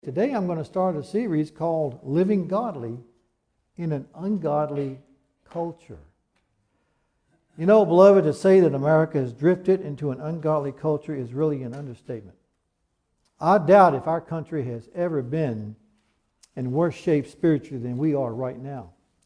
Today I'm going to start a series called Living Godly in an Ungodly Culture. You know, beloved, to say that America has drifted into an ungodly culture is really an understatement. I doubt if our country has ever been in worse shape spiritually than we are right now.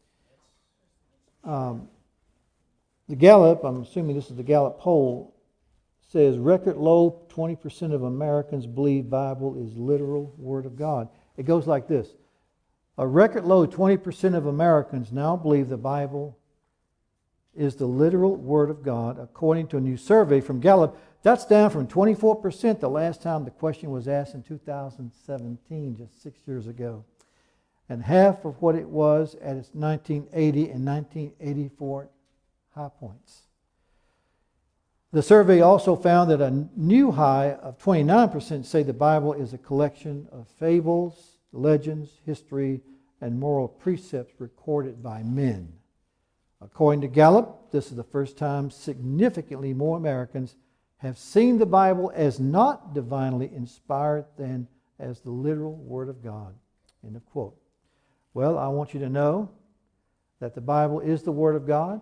The Gallup, I'm assuming this is the Gallup poll, says record low 20% of Americans believe Bible is literal Word of God. It goes like this. A record low 20% of Americans now believe the Bible is the literal Word of God, according to a new survey from Gallup. That's down from 24% the last time the question was asked in 2017, just 6 years ago, and half of what it was at its 1980 and 1984 high points. The survey also found that a new high of 29% say the Bible is a collection of fables, legends, history, and moral precepts recorded by men. According to Gallup, this is the first time significantly more Americans have seen the Bible as not divinely inspired than as the literal Word of God. End of quote. Well, I want you to know that the Bible is the Word of God.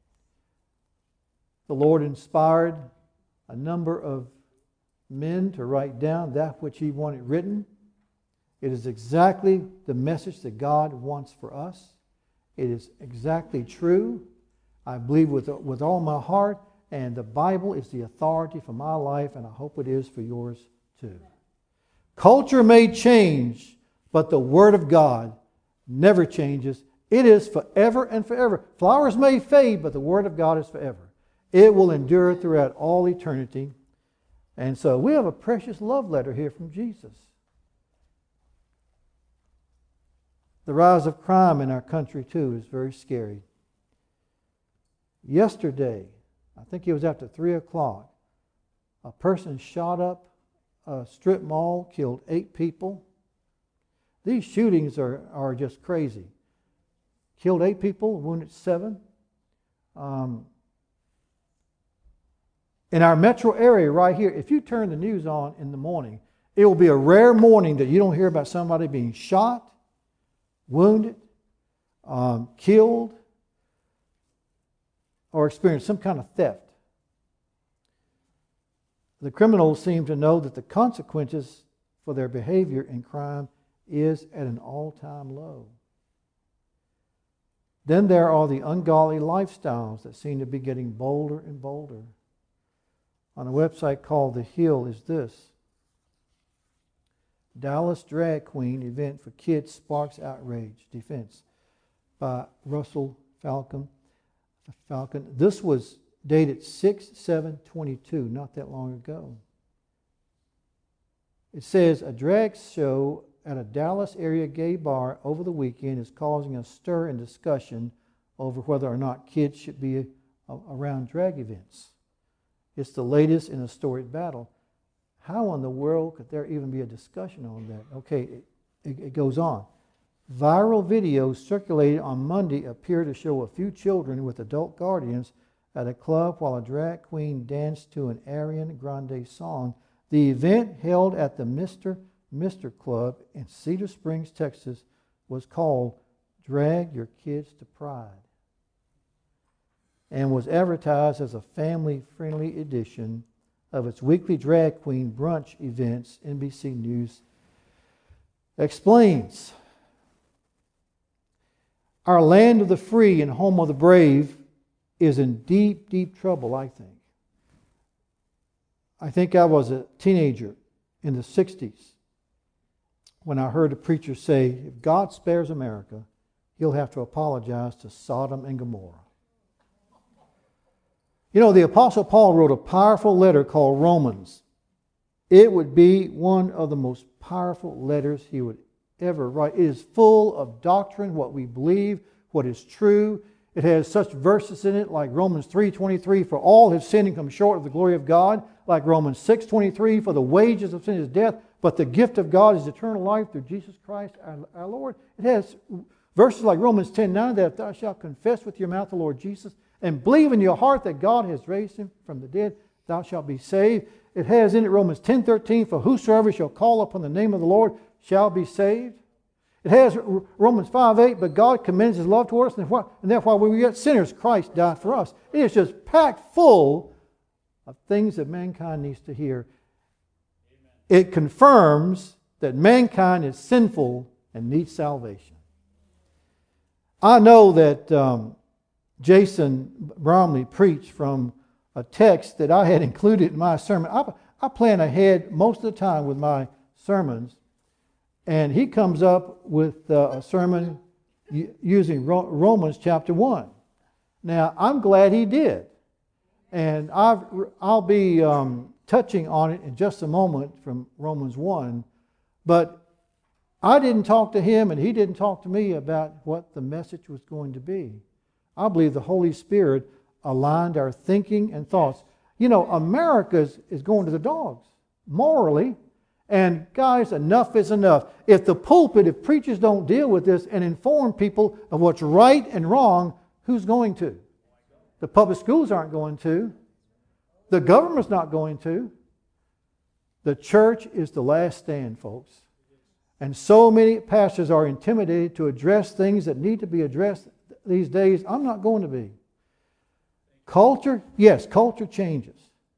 The Lord inspired a number of men to write down that which He wanted written. It is exactly the message that God wants for us. It is exactly true. I believe with all my heart, and the Bible is the authority for my life, and I hope it is for yours too. Culture may change, but the Word of God never changes. It is forever and forever. Flowers may fade, but the Word of God is forever. It will endure throughout all eternity. And so we have a precious love letter here from Jesus. The rise of crime in our country, too, is very scary. Yesterday, I think it was after 3 o'clock, a person shot up a strip mall, killed 8 people. These shootings are just crazy. Killed 8 people, wounded 7. In our metro area right here, if you turn the news on in the morning, it will be a rare morning that you don't hear about somebody being shot, wounded, killed, or experienced some kind of theft. The criminals seem to know that the consequences for their behavior in crime is at an all-time low. Then there are the ungodly lifestyles that seem to be getting bolder and bolder. On a website called The Hill is this. Dallas drag queen event for kids sparks outrage. Defense by Russell Falcon. This was dated 6/7/22, not that long ago. It says a drag show at a Dallas area gay bar over the weekend is causing a stir and discussion over whether or not kids should be around drag events. It's the latest in a storied battle. How in the world could there even be a discussion on that? Okay, it goes on. Viral videos circulated on Monday appear to show a few children with adult guardians at a club while a drag queen danced to an Ariana Grande song. The event, held at the Mr. Club in Cedar Springs, Texas, was called Drag Your Kids to Pride, and was advertised as a family-friendly edition of its weekly drag queen brunch events. NBC News explains. Our land of the free and home of the brave is in deep, deep trouble, I think. I think I was a teenager in the 60s when I heard a preacher say, if God spares America, He'll have to apologize to Sodom and Gomorrah. You know, the Apostle Paul wrote a powerful letter called Romans. It would be one of the most powerful letters he would ever write. It is full of doctrine, what we believe, what is true. It has such verses in it like Romans 3:23, for all have sinned and come short of the glory of God, like Romans 6:23, for the wages of sin is death, but the gift of God is eternal life through Jesus Christ our Lord. It has verses like Romans 10:9, that if thou shalt confess with your mouth the Lord Jesus and believe in your heart that God has raised Him from the dead, thou shalt be saved. It has in it Romans 10:13, for whosoever shall call upon the name of the Lord shall be saved. It has Romans 5:8, but God commends His love toward us, and therefore when we were yet sinners, Christ died for us. It is just packed full of things that mankind needs to hear. It confirms that mankind is sinful and needs salvation. I know that Jason Bromley preached from a text that I had included in my sermon. I plan ahead most of the time with my sermons, and he comes up with a sermon using Romans chapter 1. Now, I'm glad he did, and I'll be touching on it in just a moment from Romans 1, but I didn't talk to him and he didn't talk to me about what the message was going to be. I believe the Holy Spirit aligned our thinking and thoughts. You know, America is going to the dogs, morally. And guys, enough is enough. If the pulpit, if preachers don't deal with this and inform people of what's right and wrong, who's going to? The public schools aren't going to. The government's not going to. The church is the last stand, folks. And so many pastors are intimidated to address things that need to be addressed these days. I'm not going to be. Culture, yes, culture changes.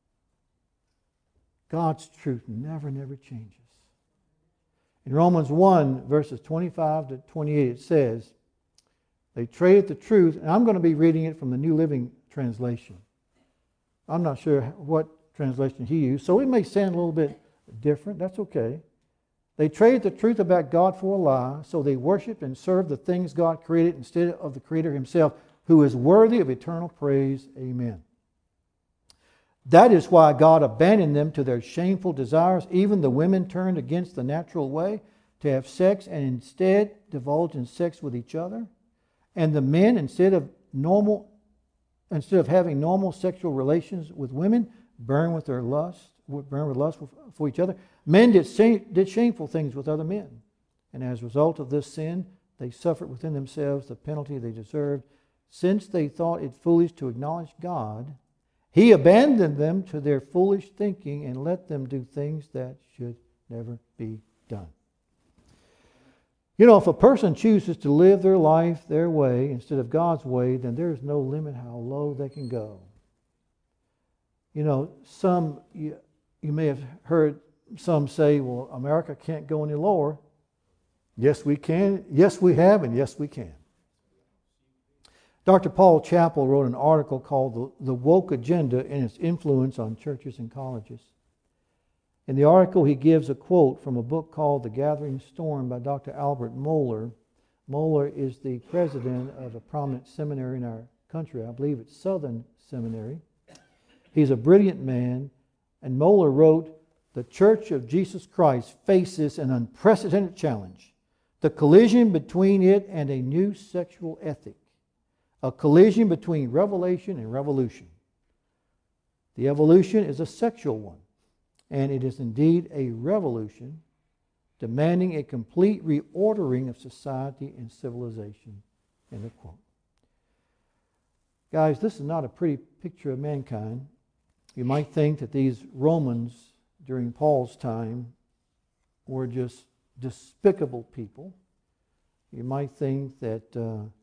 God's truth never changes. In Romans 1, verses 25 to 28, it says, they traded the truth, and I'm going to be reading it from the New Living Translation. I'm not sure what translation he used, so it may sound a little bit different. That's okay. They traded the truth about God for a lie, so they worshiped and served the things God created instead of the Creator Himself, who is worthy of eternal praise. Amen. That is why God abandoned them to their shameful desires. Even the women turned against the natural way to have sex and instead divulged in sex with each other. And the men, instead of having normal sexual relations with women, burned with lust for each other. Men did shameful things with other men. And as a result of this sin, they suffered within themselves the penalty they deserved. Since they thought it foolish to acknowledge God, He abandoned them to their foolish thinking and let them do things that should never be done. You know, if a person chooses to live their life their way instead of God's way, then there's no limit how low they can go. You know, you may have heard some say, well, America can't go any lower. Yes, we can. Yes, we have, and yes, we can. Dr. Paul Chappell wrote an article called The Woke Agenda and Its Influence on Churches and Colleges. In the article, he gives a quote from a book called The Gathering Storm by Dr. Albert Mohler. Mohler is the president of a prominent seminary in our country. I believe it's Southern Seminary. He's a brilliant man, and Mohler wrote, "The Church of Jesus Christ faces an unprecedented challenge, the collision between it and a new sexual ethic, a collision between revelation and revolution. The evolution is a sexual one, and it is indeed a revolution demanding a complete reordering of society and civilization." End of quote. Guys, this is not a pretty picture of mankind. You might think that these Romans during Paul's time were just despicable people. You might think that,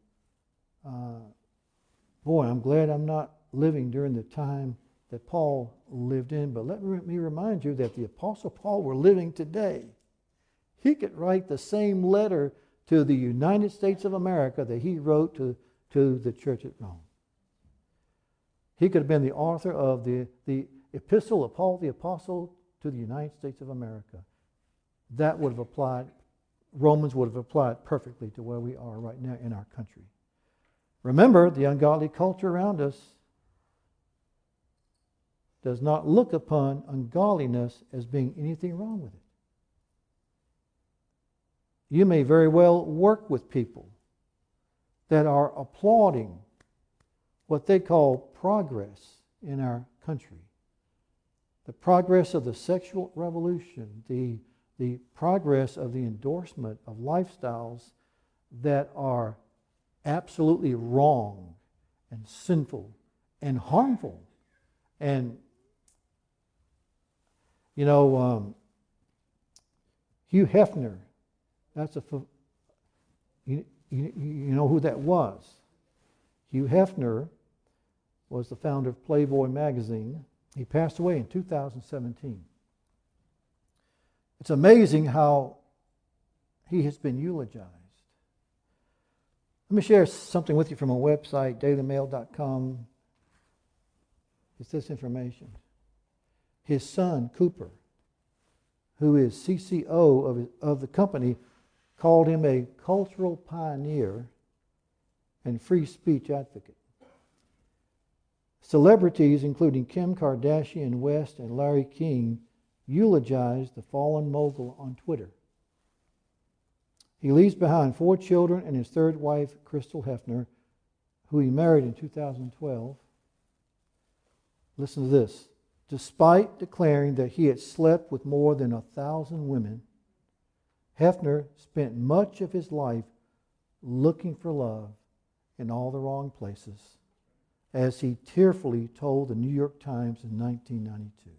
boy, I'm glad I'm not living during the time that Paul lived in. But let me remind you that the Apostle Paul were living today. He could write the same letter to the United States of America that he wrote to the church at Rome. He could have been the author of the epistle of Paul the Apostle to the United States of America. That would have applied, Romans would have applied perfectly to where we are right now in our country. Remember, the ungodly culture around us does not look upon ungodliness as being anything wrong with it. You may very well work with people that are applauding what they call progress in our country. The progress of the sexual revolution, the progress of the endorsement of lifestyles that are absolutely wrong and sinful and harmful. And, you know, Hugh Hefner You know who that was. Hugh Hefner was the founder of Playboy magazine. He passed away in 2017. It's amazing how he has been eulogized. Let me share something with you from a website, dailymail.com. It's this information. His son, Cooper, who is CCO of the company, called him a cultural pioneer and free speech advocate. Celebrities, including Kim Kardashian West and Larry King, eulogized the fallen mogul on Twitter. He leaves behind 4 children and his third wife, Crystal Hefner, who he married in 2012. Listen to this. Despite declaring that he had slept with more than 1,000 women, Hefner spent much of his life looking for love in all the wrong places, as he tearfully told the New York Times in 1992.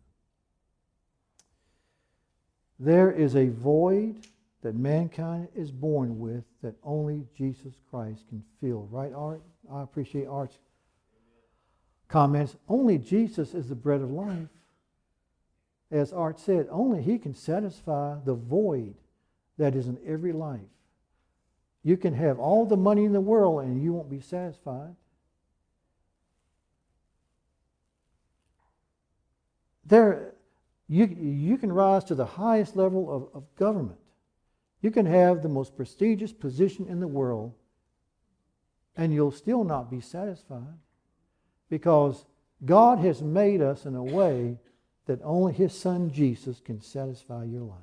There is a void that mankind is born with that only Jesus Christ can fill. Right, Art? I appreciate Art's comments. Only Jesus is the bread of life. As Art said, only He can satisfy the void that is in every life. You can have all the money in the world and you won't be satisfied. You can rise to the highest level of government. You can have the most prestigious position in the world and you'll still not be satisfied, because God has made us in a way that only His Son Jesus can satisfy your life.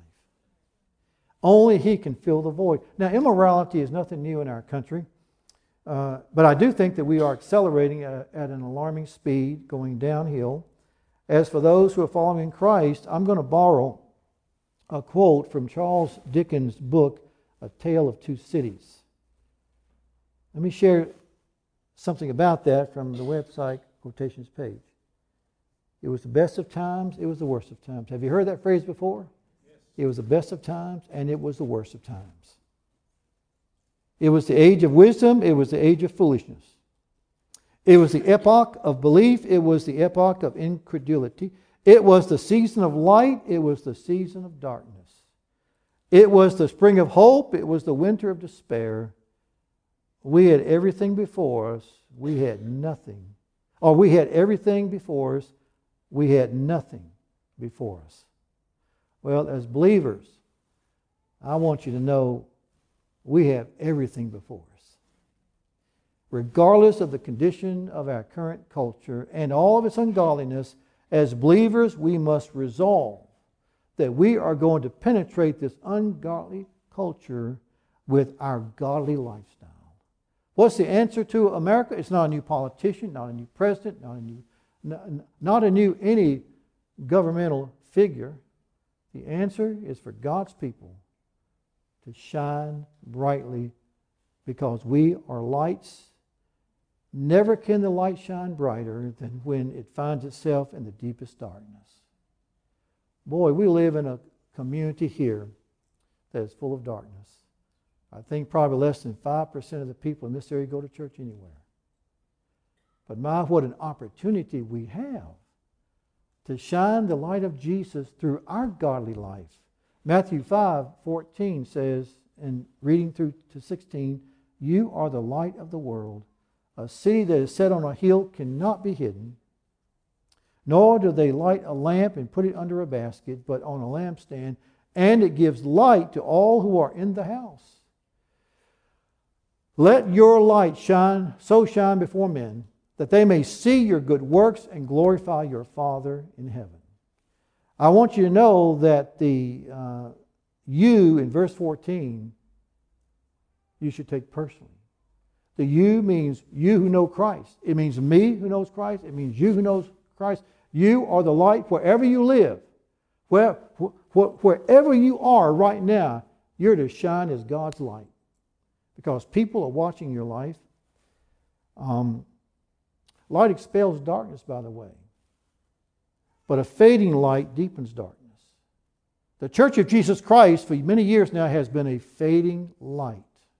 Only He can fill the void. Now, immorality is nothing new in our country, but I do think that we are accelerating at an alarming speed, going downhill. As for those who are following Christ, I'm going to borrow a quote from Charles Dickens' book, A Tale of Two Cities. Let me share something about that from the website quotations page. It was the best of times, it was the worst of times. Have you heard that phrase before? Yes. It was the best of times, and it was the worst of times. It was the age of wisdom, it was the age of foolishness. It was the epoch of belief, it was the epoch of incredulity. It was the season of light, it was the season of darkness. It was the spring of hope, it was the winter of despair. We had everything before us, we had nothing. Or we had everything before us, we had nothing before us. Well, as believers, I want you to know we have everything before us. Regardless of the condition of our current culture and all of its ungodliness, as believers, we must resolve that we are going to penetrate this ungodly culture with our godly lifestyle. What's the answer to America? It's not a new politician, not a new president, not a new any governmental figure. The answer is for God's people to shine brightly, because we are lights. Never can the light shine brighter than when it finds itself in the deepest darkness. Boy, we live in a community here that is full of darkness. I think probably less than 5% of the people in this area go to church anywhere. But what an opportunity we have to shine the light of Jesus through our godly life. Matthew 5:14 says, and reading through to 16, "You are the light of the world. A city that is set on a hill cannot be hidden. Nor do they light a lamp and put it under a basket, but on a lampstand, and it gives light to all who are in the house. Let your light shine before men, that they may see your good works and glorify your Father in heaven." I want you to know that the you in verse 14, you should take personally. The you means you who know Christ. It means me who knows Christ. It means you who knows Christ. You are the light wherever you live. Wherever you are right now, you're to shine as God's light, because people are watching your life. Light expels darkness, by the way. But a fading light deepens darkness. The Church of Jesus Christ for many years now has been a fading light.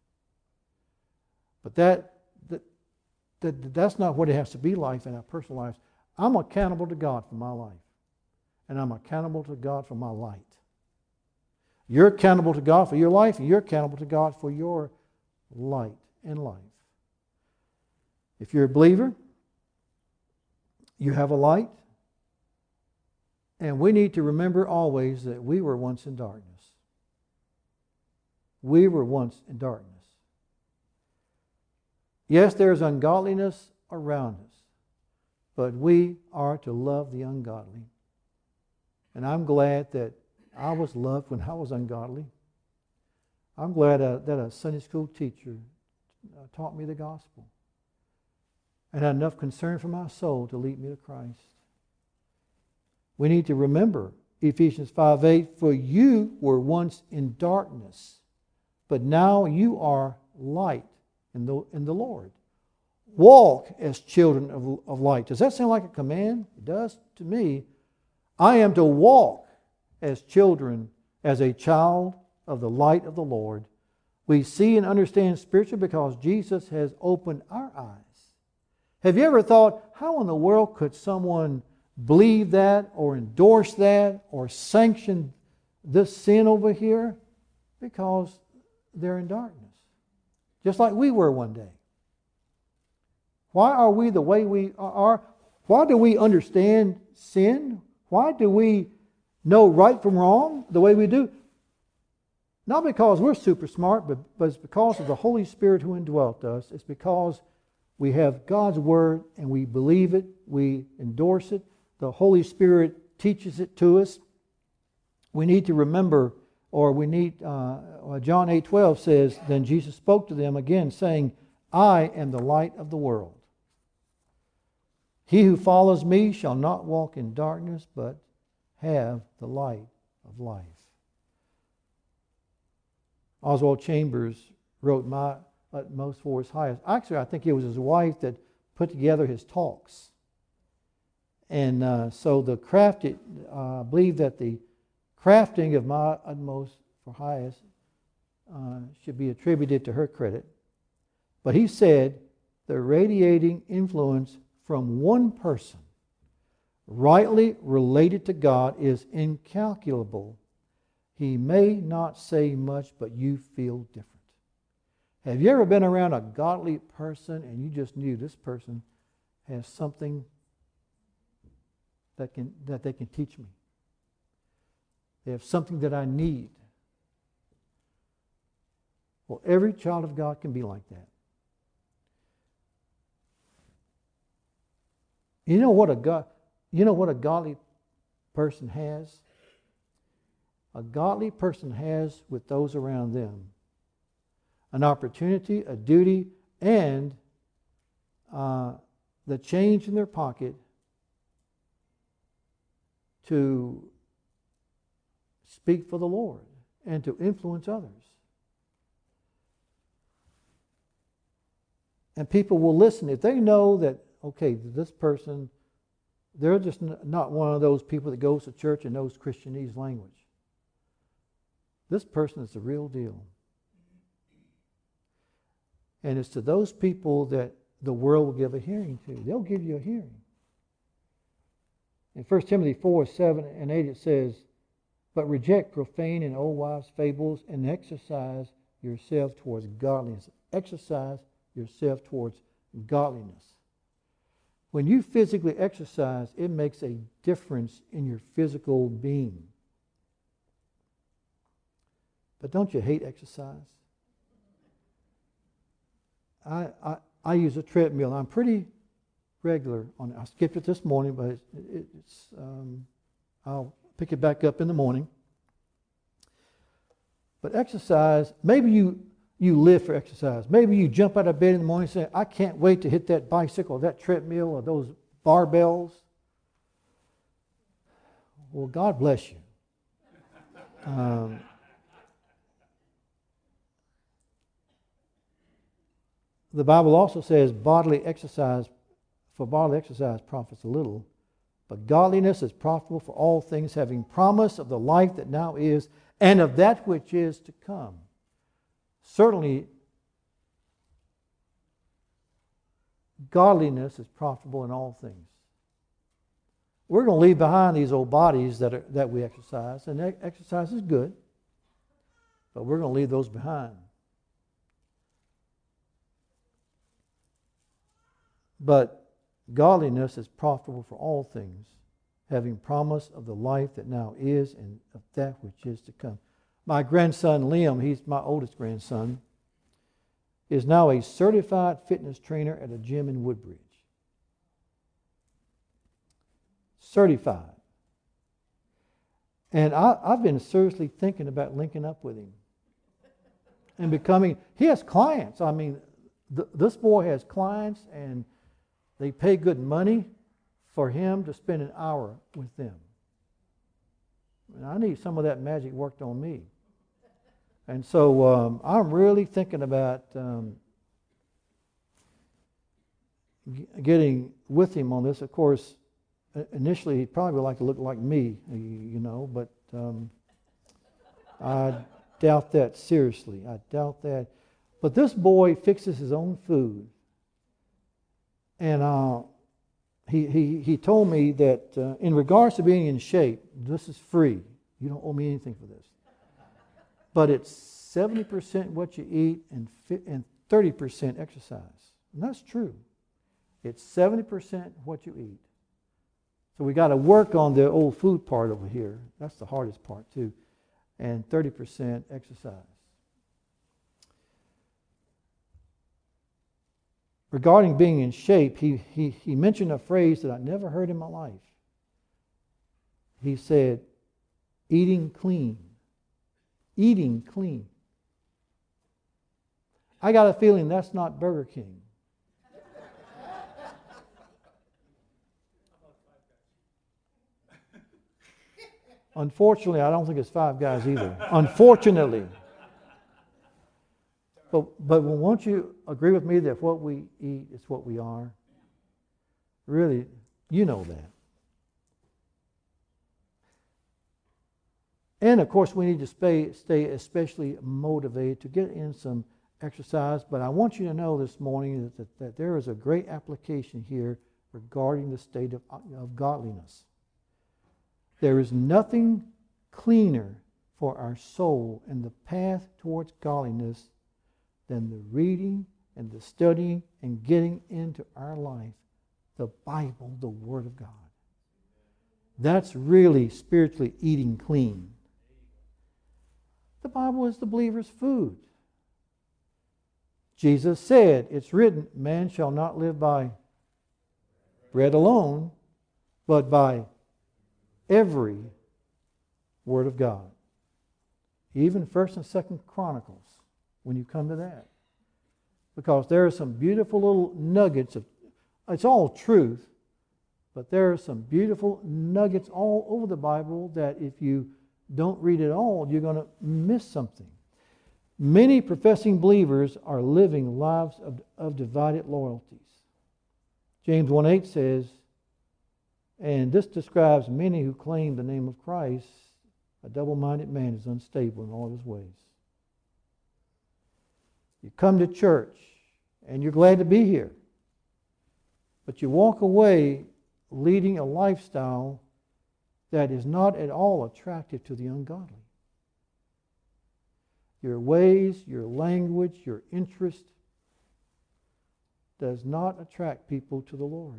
But that's not what it has to be like in our personal lives. I'm accountable to God for my life. And I'm accountable to God for my light. You're accountable to God for your life, and you're accountable to God for your light and life. If you're a believer, you have a light. And we need to remember always that we were once in darkness. We were once in darkness. Yes, there's ungodliness around us, but we are to love the ungodly. And I'm glad that I was loved when I was ungodly. I'm glad that a Sunday school teacher taught me the gospel and had enough concern for my soul to lead me to Christ. We need to remember Ephesians 5:8, for you were once in darkness, but now you are light in the Lord. Walk as children of light. Does that sound like a command? It does to me. I am to walk as children, as a child of the light of the Lord. We see and understand spiritually because Jesus has opened our eyes. Have you ever thought, how in the world could someone believe that or endorse that or sanction this sin over here? Because they're in darkness. Just like we were one day. Why are we the way we are? Why do we understand sin? Why do we know right from wrong the way we do? Not because we're super smart, but it's because of the Holy Spirit who indwelt us. It's because we have God's Word and we believe it, we endorse it. The Holy Spirit teaches it to us. We need to remember, or we need, John 8:12 says, then Jesus spoke to them again, saying, I am the light of the world. He who follows me shall not walk in darkness, but have the light of life. Oswald Chambers wrote My Utmost for His Highest. Actually, I think it was his wife that put together his talks. And so the crafted, I believe that the crafting of My Utmost for Highest should be attributed to her credit. But he said, the radiating influence from one person rightly related to God is incalculable. He may not say much, but you feel different. Have you ever been around a godly person and you just knew this person has something that they can teach me? They have something that I need. Well, every child of God can be like that. You know what a godly person has? A godly person has with those around them an opportunity, a duty, and the change in their pocket to speak for the Lord and to influence others. And people will listen if they know that, okay, this person, they're just not one of those people that goes to church and knows Christianese language. This person is the real deal. And it's to those people that the world will give a hearing to. They'll give you a hearing. In 1 Timothy 4:7-8 it says, but reject profane and old wives' fables and exercise yourself towards godliness. Exercise yourself towards godliness. When you physically exercise, it makes a difference in your physical being. But don't you hate exercise? I use a treadmill. I'm pretty regular on it. I skipped it this morning, but I'll pick it back up in the morning. But exercise, maybe you live for exercise. Maybe you jump out of bed in the morning and say, I can't wait to hit that bicycle, or that treadmill, or those barbells. Well, God bless you. The Bible also says bodily exercise profits a little, But godliness is profitable for all things, having promise of the life that now is, and of that which is to come. Certainly, godliness is profitable in all things. We're going to leave behind these old bodies that we exercise, and exercise is good, but we're going to leave those behind. But godliness is profitable for all things, having promise of the life that now is and of that which is to come. My grandson Liam, he's my oldest grandson, is now a certified fitness trainer at a gym in Woodbridge. Certified. And I've been seriously thinking about linking up with him and becoming. He has clients. I mean, this boy has clients, and they pay good money for him to spend an hour with them. And I need some of that magic worked on me. And so I'm really thinking about getting with him on this. Of course, initially he'd probably like to look like me, but I doubt that seriously. I doubt that. But this boy fixes his own food. And he told me that in regards to being in shape, this is free. You don't owe me anything for this. But it's 70% what you eat and 30% exercise. And that's true. It's 70% what you eat. So we got to work on the old food part over here. That's the hardest part too. And 30% exercise. Regarding being in shape, he mentioned a phrase that I never heard in my life. He said, eating clean. Eating clean. I got a feeling that's not Burger King. Unfortunately, I don't think it's Five Guys either. Unfortunately. But won't you agree with me that what we eat is what we are? Really, you know that. And of course, we need to stay especially motivated to get in some exercise. But I want you to know this morning that there is a great application here regarding the state of godliness. There is nothing cleaner for our soul and the path towards godliness than the reading and the studying and getting into our life the Bible, the Word of God. That's really spiritually eating clean. The Bible is the believer's food. Jesus said, it's written, man shall not live by bread alone, but by every word of God. Even 1st and 2nd Chronicles, when you come to that. Because there are some beautiful little nuggets of, it's all truth, but there are some beautiful nuggets all over the Bible that if you don't read it all, you're going to miss something. Many professing believers are living lives of divided loyalties. James 1:8 says, and this describes many who claim the name of Christ, a double-minded man is unstable in all his ways. You come to church and you're glad to be here, but you walk away leading a lifestyle that is not at all attractive to the ungodly. Your ways, your language, your interest does not attract people to the Lord.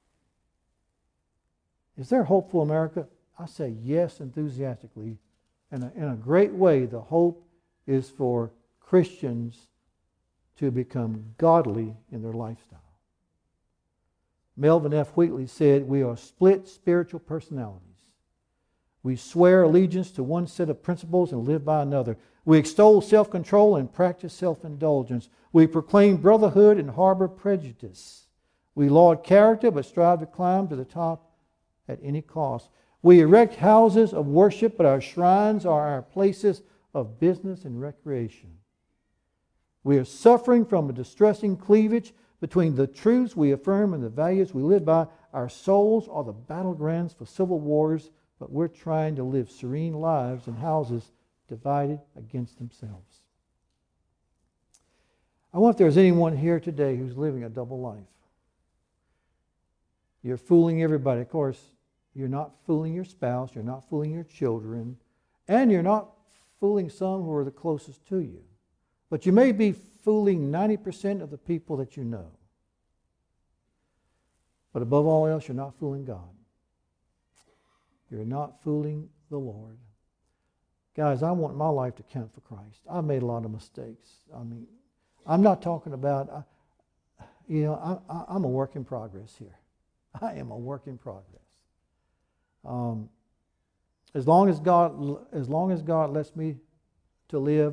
Is there hope for America? I say yes enthusiastically. And in a great way, the hope is for Christians to become godly in their lifestyle. Melvin F. Wheatley said, we are split spiritual personalities. We swear allegiance to one set of principles and live by another. We extol self-control and practice self-indulgence. We proclaim brotherhood and harbor prejudice. We laud character but strive to climb to the top at any cost. We erect houses of worship, but our shrines are our places of business and recreation. We are suffering from a distressing cleavage between the truths we affirm and the values we live by. Our souls are the battlegrounds for civil wars, but we're trying to live serene lives in houses divided against themselves. I wonder if there's anyone here today who's living a double life. You're fooling everybody. Of course, you're not fooling your spouse, you're not fooling your children, and you're not fooling some who are the closest to you. But you may be fooling 90% of the people that you know. But above all else, you're not fooling God. You're not fooling the Lord. Guys, I want my life to count for Christ. I've made a lot of mistakes. I mean, I'm not talking about, I'm a work in progress here. I am a work in progress. As long as God lets me to live,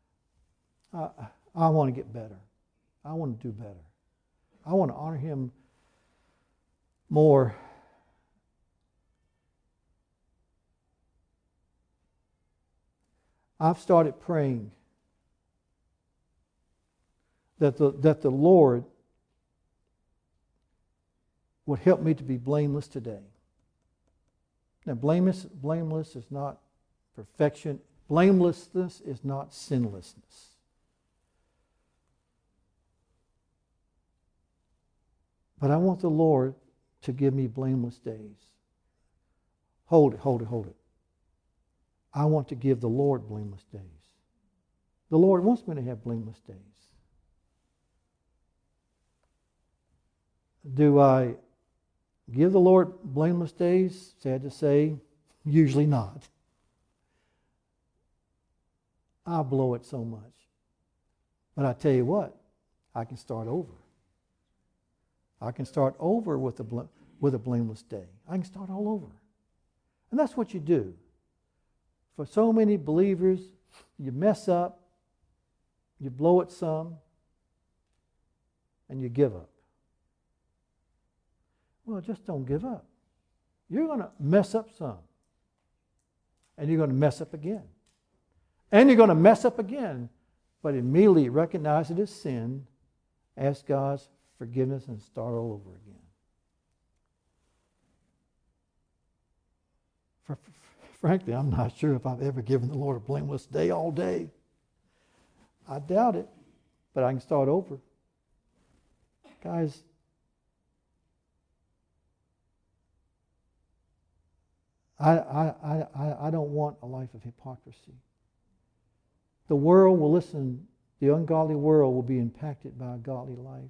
I want to get better. I want to do better. I want to honor Him more. I've started praying that the Lord would help me to be blameless today. Now, blameless is not perfection. Blamelessness is not sinlessness. But I want the Lord to give me blameless days. Hold it. I want to give the Lord blameless days. The Lord wants me to have blameless days. Do I give the Lord blameless days? Sad to say, usually not. I blow it so much. But I tell you what, I can start over. I can start over with a blameless day. I can start all over. And that's what you do. For so many believers, you mess up, you blow it some, and you give up. Well, just don't give up. You're going to mess up some. And you're going to mess up again. And you're going to mess up again. But immediately recognize it as sin, ask God's forgiveness, and start all over again. Frankly, I'm not sure if I've ever given the Lord a blameless day all day. I doubt it, but I can start over. Guys, I don't want a life of hypocrisy. The world will listen, the ungodly world will be impacted by a godly life.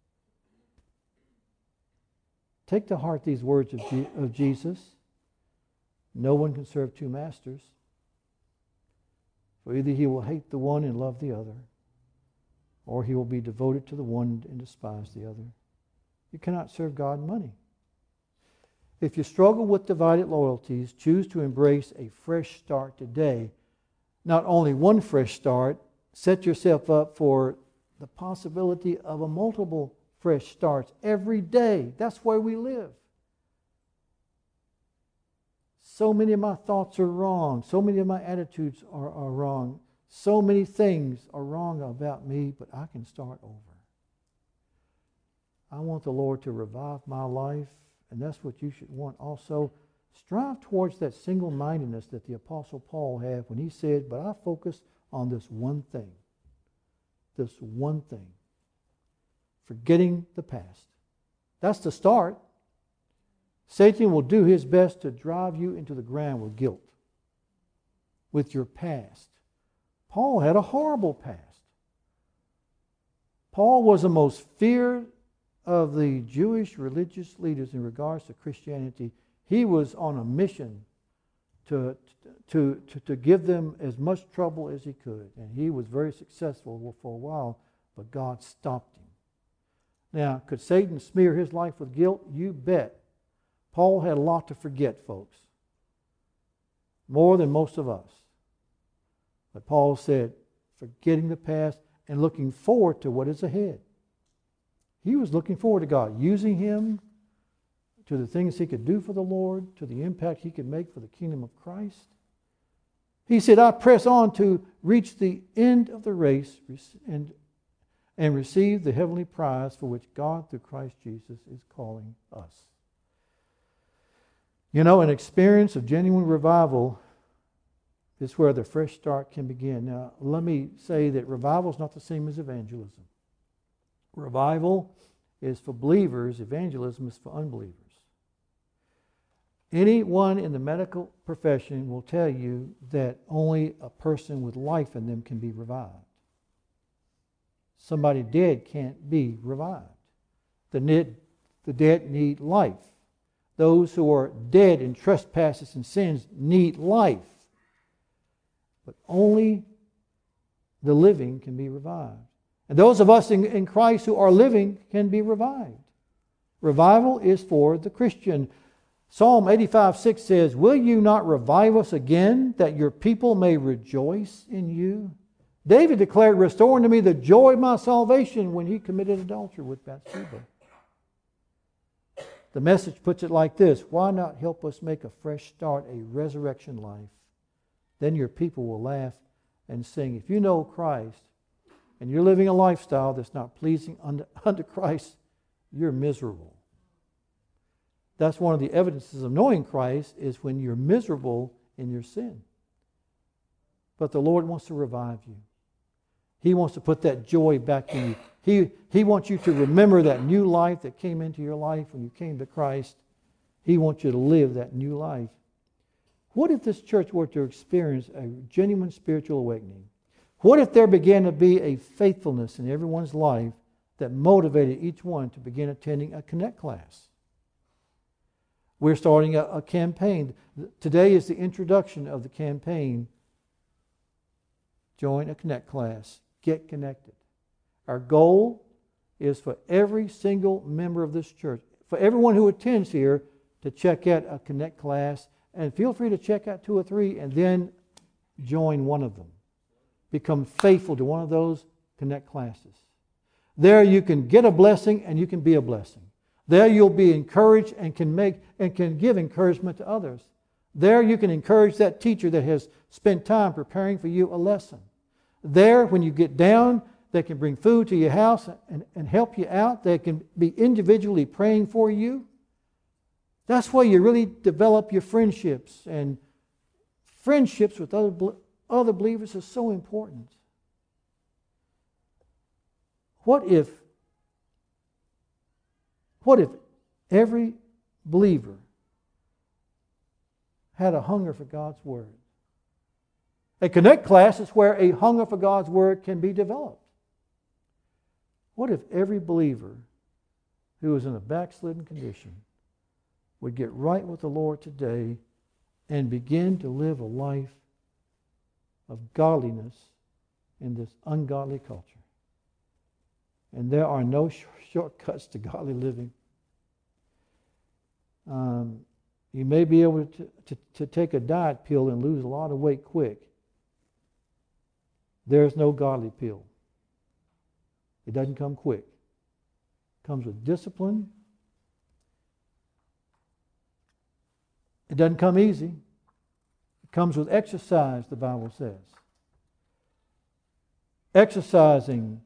Take to heart these words of Jesus. No one can serve two masters. For either he will hate the one and love the other, or he will be devoted to the one and despise the other. You cannot serve God and money. If you struggle with divided loyalties, choose to embrace a fresh start today. Not only one fresh start, set yourself up for the possibility of a multiple fresh starts every day. That's where we live. So many of my thoughts are wrong. So many of my attitudes are wrong. So many things are wrong about me, but I can start over. I want the Lord to revive my life, and that's what you should want also. Strive towards that single-mindedness that the Apostle Paul had when he said, but I focus on this one thing. This one thing. Forgetting the past. That's the start. Satan will do his best to drive you into the ground with guilt, with your past. Paul had a horrible past. Paul was the most feared of the Jewish religious leaders in regards to Christianity. He was on a mission to give them as much trouble as he could. And he was very successful for a while, but God stopped him. Now, could Satan smear his life with guilt? You bet. Paul had a lot to forget, folks. More than most of us. But Paul said, forgetting the past and looking forward to what is ahead. He was looking forward to God, using him to the things he could do for the Lord, to the impact he could make for the kingdom of Christ. He said, I press on to reach the end of the race and receive the heavenly prize for which God, through Christ Jesus, is calling us. You know, an experience of genuine revival is where the fresh start can begin. Now, let me say that revival is not the same as evangelism. Revival is for believers, evangelism is for unbelievers. Anyone in the medical profession will tell you that only a person with life in them can be revived. Somebody dead can't be revived. The dead need life. Those who are dead in trespasses and sins need life. But only the living can be revived. And those of us in Christ who are living can be revived. Revival is for the Christian. Psalm 85:6 says, "Will you not revive us again, that your people may rejoice in you?" David declared, "Restore unto me the joy of my salvation," when he committed adultery with Bathsheba. The Message puts it like this: why not help us make a fresh start, a resurrection life? Then your people will laugh and sing. If you know Christ and you're living a lifestyle that's not pleasing unto Christ, you're miserable. That's one of the evidences of knowing Christ, is when you're miserable in your sin. But the Lord wants to revive you. He wants to put that joy back in you. He wants you to remember that new life that came into your life when you came to Christ. He wants you to live that new life. What if this church were to experience a genuine spiritual awakening? What if there began to be a faithfulness in everyone's life that motivated each one to begin attending a Connect class? We're starting a campaign. Today is the introduction of the campaign. Join a Connect class. Get connected. Our goal is for every single member of this church, for everyone who attends here, to check out a Connect class. And feel free to check out 2 or 3 and then join one of them. Become faithful to one of those Connect classes. There you can get a blessing and you can be a blessing. There you'll be encouraged and can give encouragement to others. There you can encourage that teacher that has spent time preparing for you a lesson. There, when you get down, they can bring food to your house and help you out. They can be individually praying for you. That's where you really develop your friendships. And friendships with other believers is so important. What if every believer had a hunger for God's Word? A Connect class is where a hunger for God's Word can be developed. What if every believer who is in a backslidden condition would get right with the Lord today and begin to live a life of godliness in this ungodly culture? And there are no shortcuts to godly living. You may be able to take a diet pill and lose a lot of weight quick. There's no godly pill. It doesn't come quick. It comes with discipline. It doesn't come easy. It comes with exercise, the Bible says. Exercising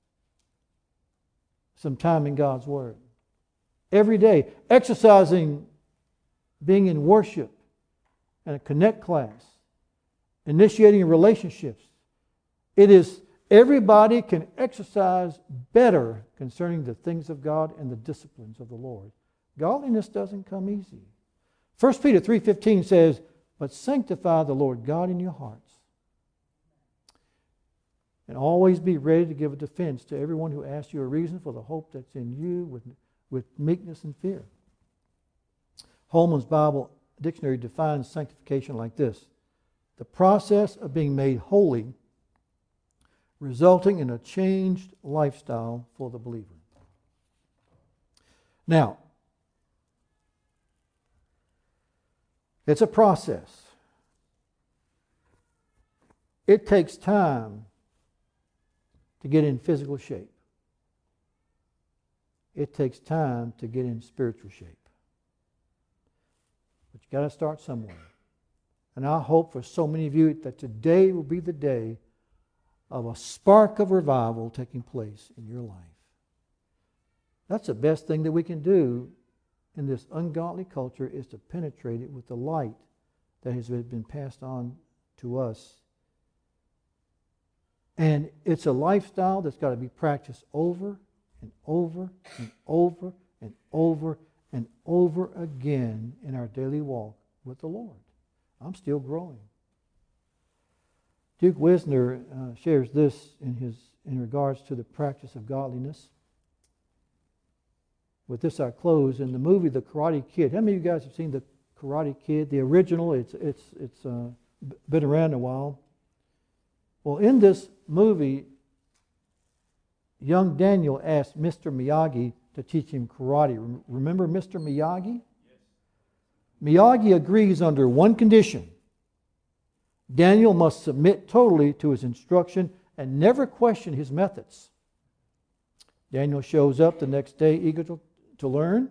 some time in God's Word. Every day. Exercising being in worship and a Connect class. Initiating relationships. It is, everybody can exercise better concerning the things of God and the disciplines of the Lord. Godliness doesn't come easy. 1 Peter 3:15 says, "But sanctify the Lord God in your hearts. And always be ready to give a defense to everyone who asks you a reason for the hope that's in you with meekness and fear." Holman's Bible Dictionary defines sanctification like this: the process of being made holy, resulting in a changed lifestyle for the believer. Now, it's a process. It takes time to get in physical shape. It takes time to get in spiritual shape. But you got to start somewhere. And I hope for so many of you that today will be the day of a spark of revival taking place in your life. That's the best thing that we can do in this ungodly culture is to penetrate it with the light that has been passed on to us. And it's a lifestyle that's got to be practiced over and over and over and over and over again in our daily walk with the Lord. I'm still growing. Duke Wisner shares this in regards to the practice of godliness. With this I close. In the movie The Karate Kid, how many of you guys have seen The Karate Kid? The original, it's been around a while. Well, in this movie, young Daniel asked Mr. Miyagi to teach him karate. Remember Mr. Miyagi? Yes. Miyagi agrees under one condition. Daniel must submit totally to his instruction and never question his methods. Daniel shows up the next day eager to learn.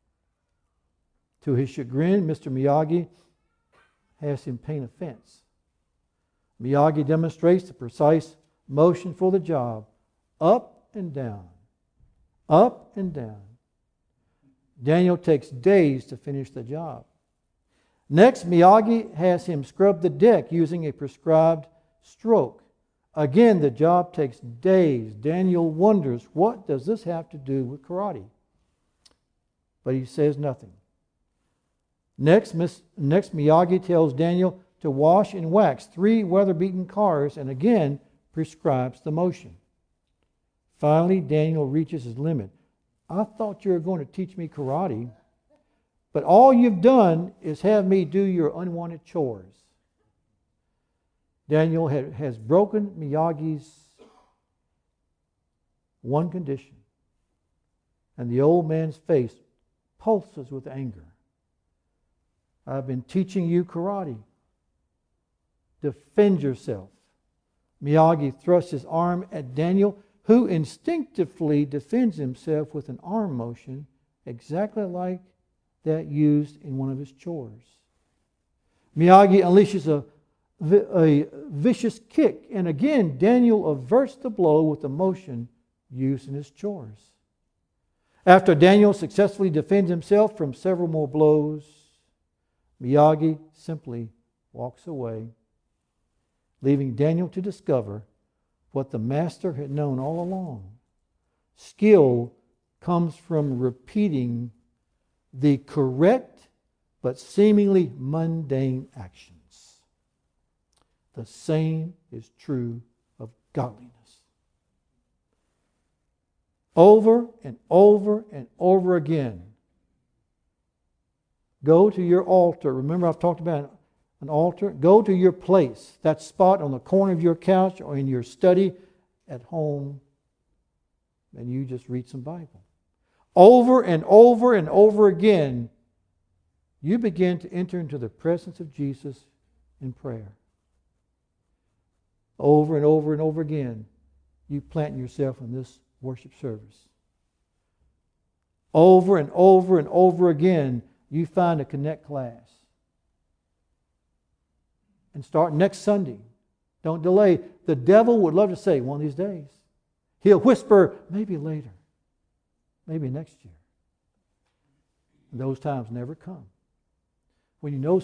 To his chagrin, Mr. Miyagi has him paint a fence. Miyagi demonstrates the precise motion for the job, up and down, up and down. Daniel takes days to finish the job. Next, Miyagi has him scrub the deck using a prescribed stroke. Again, the job takes days. Daniel wonders, what does this have to do with karate? But he says nothing. Next, Miyagi tells Daniel to wash and wax 3 weather-beaten cars and again prescribes the motion. Finally, Daniel reaches his limit. I thought you were going to teach me karate, but all you've done is have me do your unwanted chores. Daniel has broken Miyagi's one condition, and the old man's face pulses with anger. I've been teaching you karate. Defend yourself. Miyagi thrusts his arm at Daniel, who instinctively defends himself with an arm motion exactly like that used in one of his chores. Miyagi unleashes a vicious kick, and again Daniel averts the blow with the motion used in his chores. After Daniel successfully defends himself from several more blows, Miyagi simply walks away, leaving Daniel to discover what the master had known all along. Skill comes from repeating the correct but seemingly mundane actions. The same is true of godliness. Over and over and over again. Go to your altar. Remember, I've talked about an altar. Go to your place, that spot on the corner of your couch or in your study at home, and you just read some Bible. Over and over and over again, you begin to enter into the presence of Jesus in prayer. Over and over and over again, you plant yourself in this worship service. Over and over and over again, you find a Connect class. And start next Sunday. Don't delay. The devil would love to say, one of these days. He'll whisper, maybe later. Maybe next year. And those times never come. When you know,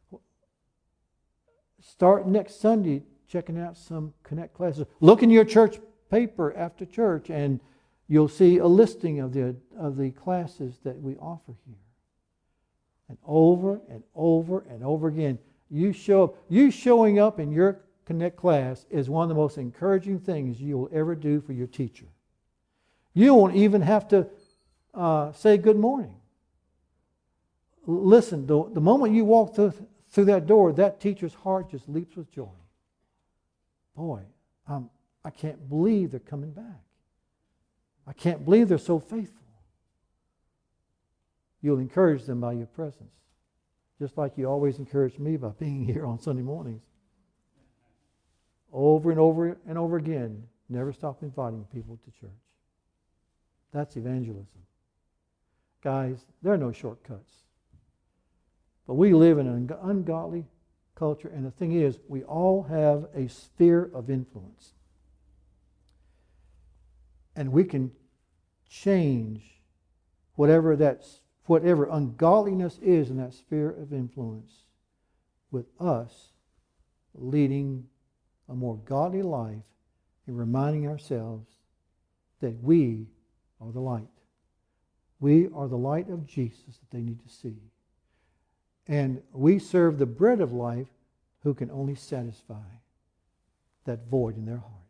start next Sunday checking out some Connect classes. Look in your church paper after church and you'll see a listing of the classes that we offer here. And over and over and over again, you showing up in your Connect class is one of the most encouraging things you will ever do for your teacher. You won't even have to say good morning. Listen, the moment you walk through that door, that teacher's heart just leaps with joy. Boy, I can't believe they're coming back. I can't believe they're so faithful. You'll encourage them by your presence, just like you always encourage me by being here on Sunday mornings. Over and over and over again, never stop inviting people to church. That's evangelism. Guys, there are no shortcuts. But we live in an ungodly culture, and the thing is, we all have a sphere of influence. And we can change whatever that whatever ungodliness is in that sphere of influence, with us leading a more godly life and reminding ourselves that we are the light. We are the light of Jesus that they need to see. And we serve the bread of life who can only satisfy that void in their heart.